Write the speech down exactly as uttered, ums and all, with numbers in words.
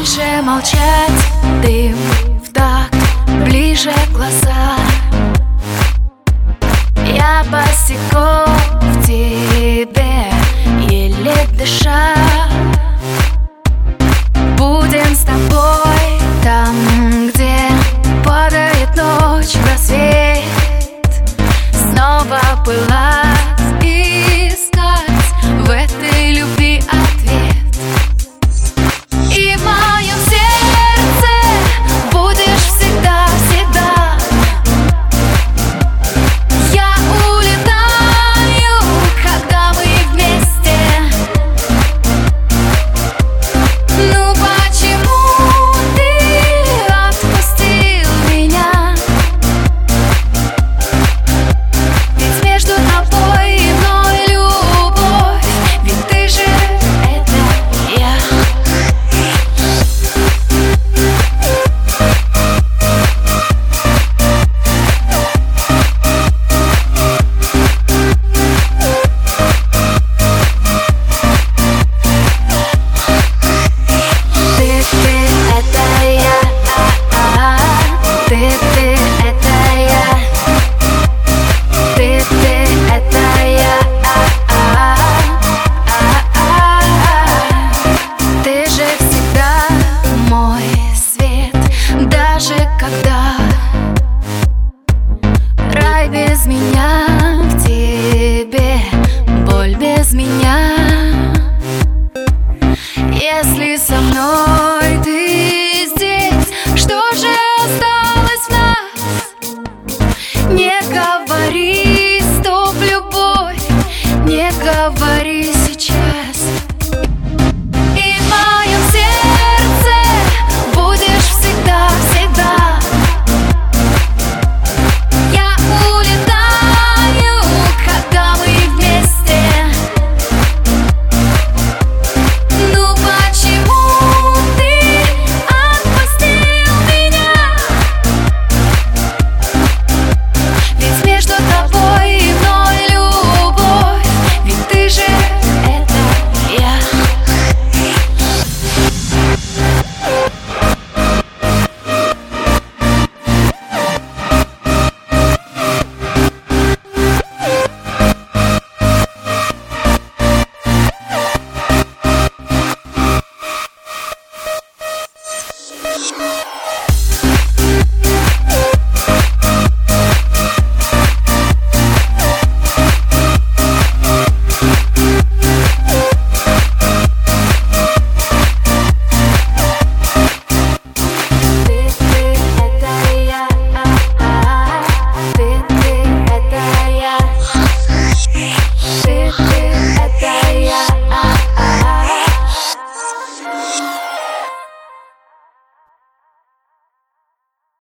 дальше молчать, дым в такт, ближе глаза. Я босиком в тебе, еле дыша. Будем с тобой там, где падает ночь в рассвет. Снова пылать и искать в этой любви ответ. И в моем сердце будешь всегда, всегда. Я улетаю, когда мы вместе. Ну почему ты отпустил меня? Ведь между тобой и мной любовь, ведь ты же это я. Когда рай без меня, в тебе боль без меня. Если со мной